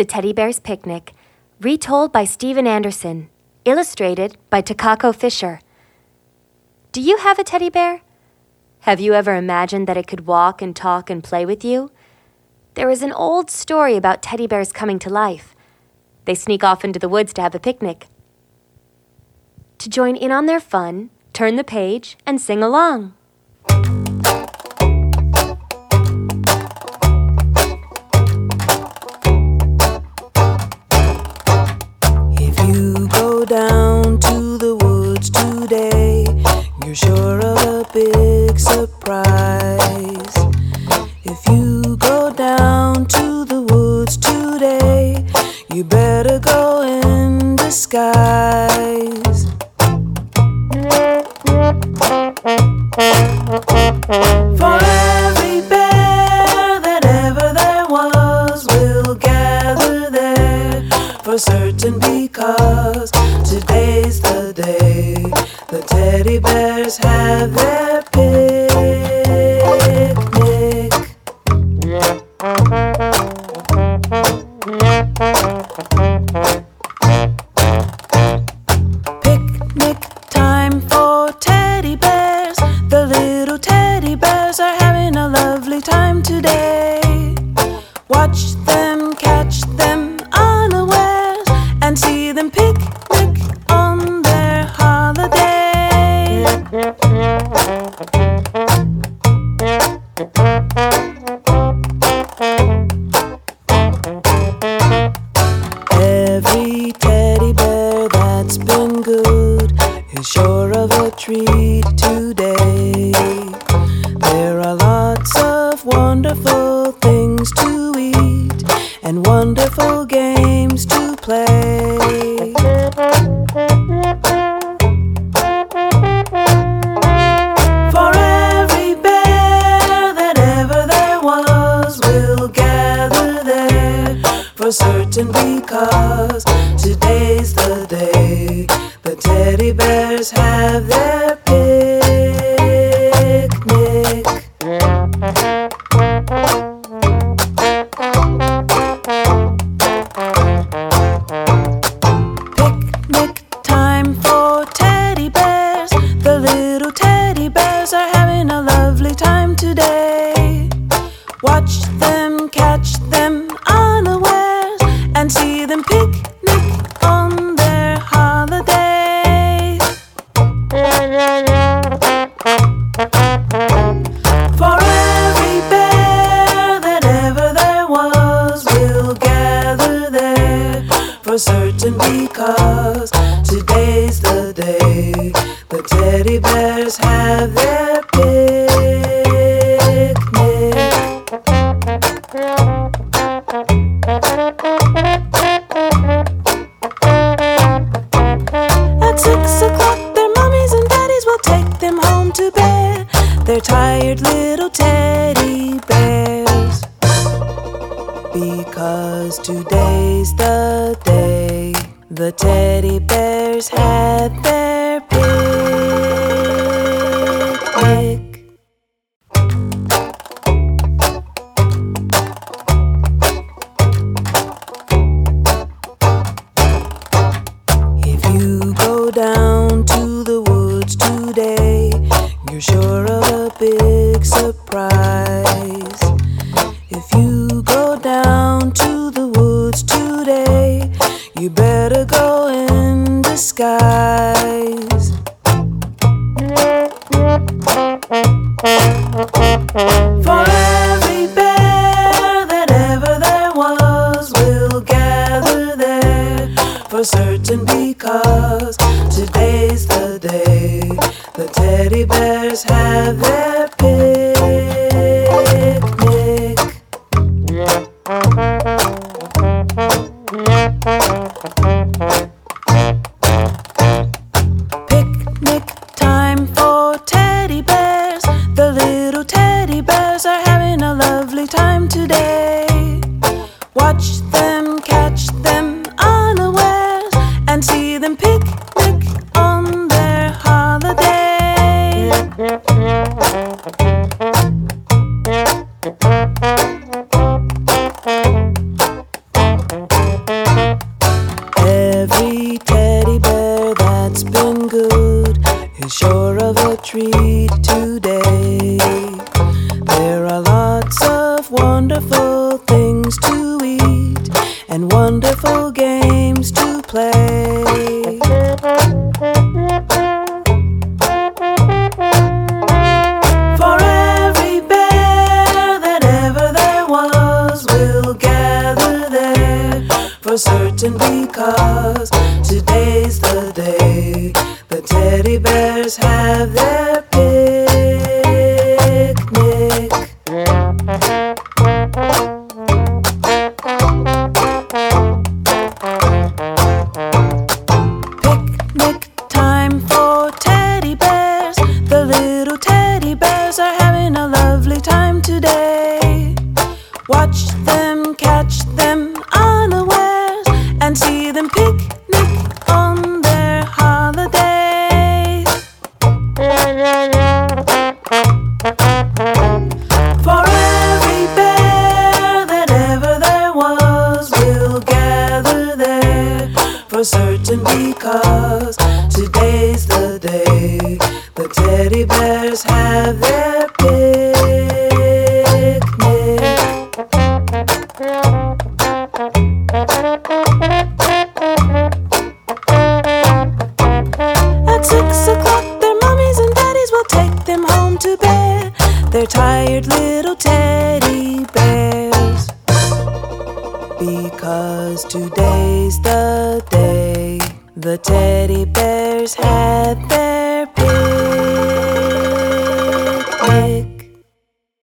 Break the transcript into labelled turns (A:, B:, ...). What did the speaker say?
A: The Teddy Bear's Picnic, retold by Steven Anderson, illustrated by Takako Fisher. Do you have a teddy bear? Have you ever imagined that it could walk and talk and play with you? There is an old story about teddy bears coming to life. They sneak off into the woods to have a picnic. To join in on their fun, turn the page and sing along.
B: If you go down to the woods today, you're sure of a big surprise. If you go down to the woods today, you better go in disguise. For every bear that ever there was will gather there for certain, because today's the day the teddy bears have their picnic. Picnic time for teddy bears. The little teddy bears are having a lovely time today. Watch them, catch them unawares, and see them picnic on their holiday. Every teddy bear that's been good is sure of a treat today. There are lots of wonderful things to eat and wonderful games to play. For every bear that ever there was will gather there for certain, because today's the day the teddy bears have their picnic. Picnic time for teddy bears. The little teddy bears are having a lovely time today. Watch them, catch them unawares, and see them picnic on their holiday. For every bear that ever there was will gather there for certain, because today's the day the teddy bears have their picnic. At 6 o'clock, their mommies and daddies will take them home to bed. They're tired little teddy bears, because today's the day the teddy bears had their picnic. If you go down to the woods today, you're sure of a big surprise. If you go down to the woods today, you better go in disguise. For every bear that ever there was will gather there for certain, because today's the day the teddy bears have their picnic. Picnic time for teddy bears. The little teddy bears are having a lovely time today. Watch them, catch them unawares, and see them picnic on their holiday. colorful games to play. For every bear that ever there was will gather there for certain, because today's the day the teddy bears have their picnic. Picnic time for teddy bears. The little teddy bears are having a lovely time today. Watch them, catch them unawares, and see them picnic on their holiday. For every bear that ever there was will gather there for certain, because today's the day the teddy bears have their picnic. At 6 o'clock their mommies and daddies will take them home to bed. They're tired little teddy bears, because today's the day the teddy bears had their